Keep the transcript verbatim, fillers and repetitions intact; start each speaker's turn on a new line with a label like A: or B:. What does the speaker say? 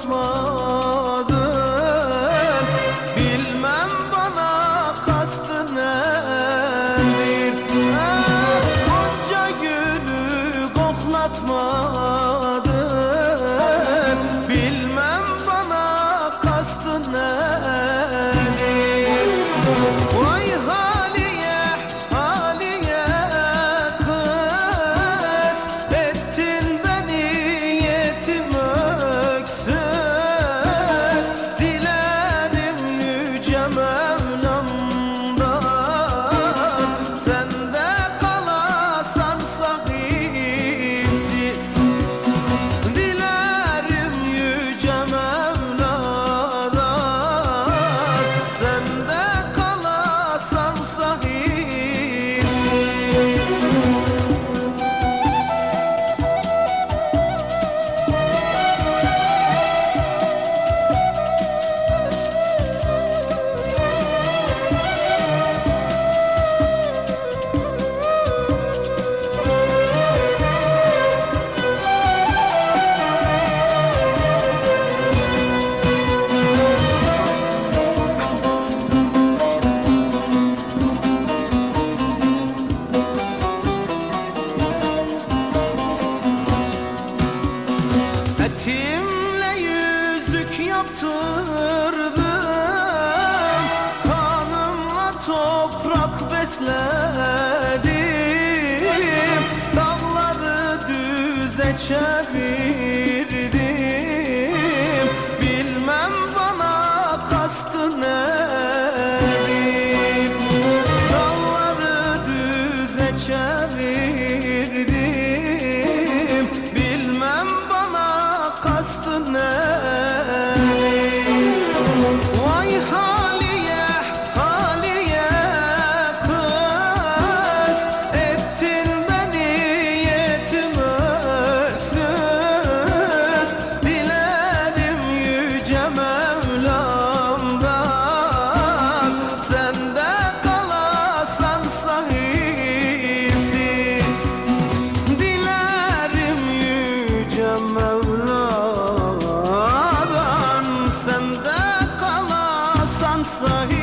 A: koklatmadın. Bilmem bana kastın nedir. Onca gülü koklatmadın. Bilmem bana kastın nedir. Vay Haliye, Haliye kız, ettin beni yetim öksüz. Dilerim yüce Mevlam'dan, sende kalasan sahipsiz. Dilerim yüce Mevlam'dan, sende kalasan sahipsiz. Etimle yüzük yaptırdım, kanımla toprak besledim. Dağları düze çevirdim. Bilmem bana kastı nedir. Dağları düze çevirdim. Bilmem bana kastı nedir. Vay Haliye, Haliye kız, ettin beni yetim öksüz. Dilerim yüce Mevlam'dan, sende kalasan sahipsiz. Dilerim yüce Mevlam'dan, sende kalasan sahipsiz.